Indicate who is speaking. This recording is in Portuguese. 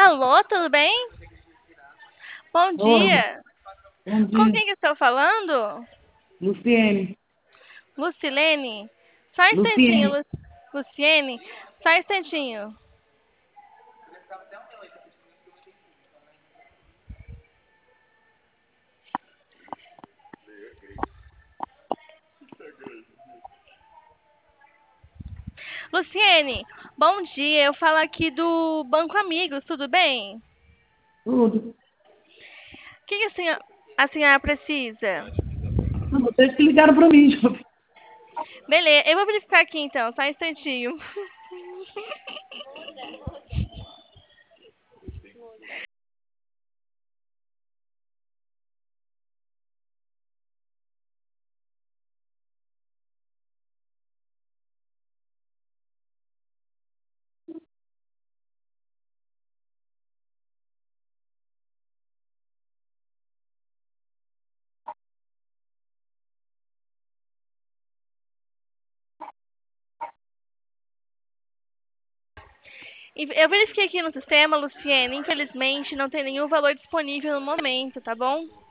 Speaker 1: Alô, tudo bem? Bom
Speaker 2: Oi,
Speaker 1: dia.
Speaker 2: bom
Speaker 1: Com
Speaker 2: dia.
Speaker 1: quem que estou falando?
Speaker 2: Luciene,
Speaker 1: Lucilene? Só um instantinho,
Speaker 2: Luciene,
Speaker 1: Luciene. Só um instantinho. Luciene, bom dia. Eu falo aqui do Banco Amigos, tudo bem?
Speaker 2: tudo.
Speaker 1: O que que a senhora precisa?
Speaker 2: Não, vocês que ligaram para mim, jovem.
Speaker 1: Beleza, eu vou verificar aqui então, só um instantinho. Eu verifiquei aqui no sistema, Luciene. Infelizmente, não tem nenhum valor disponível no momento, tá bom?